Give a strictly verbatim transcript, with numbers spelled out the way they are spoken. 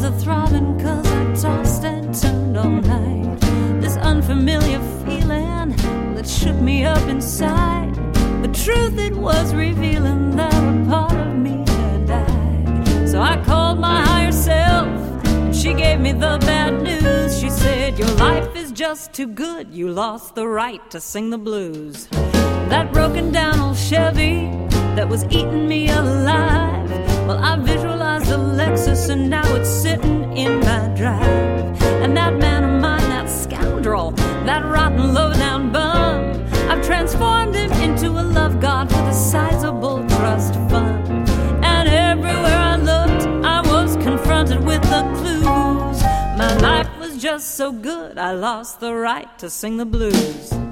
the throbbing, 'cause I tossed and turned all night. This unfamiliar feeling that shook me up inside. The truth, it was revealing that a part of me had died. So I called my higher self, and she gave me the bad news. She said, your life is just too good, you lost the right to sing the blues. That broken down old Chevy that was eating me alive, well, I visualized the Lexus and now it's sitting in my drive. And that man of mine, that scoundrel, that rotten low-down bum, I've transformed him into a love god with a sizable trust fund. And everywhere I looked, I was confronted with the clues. My life was just so good, I lost the right to sing the blues.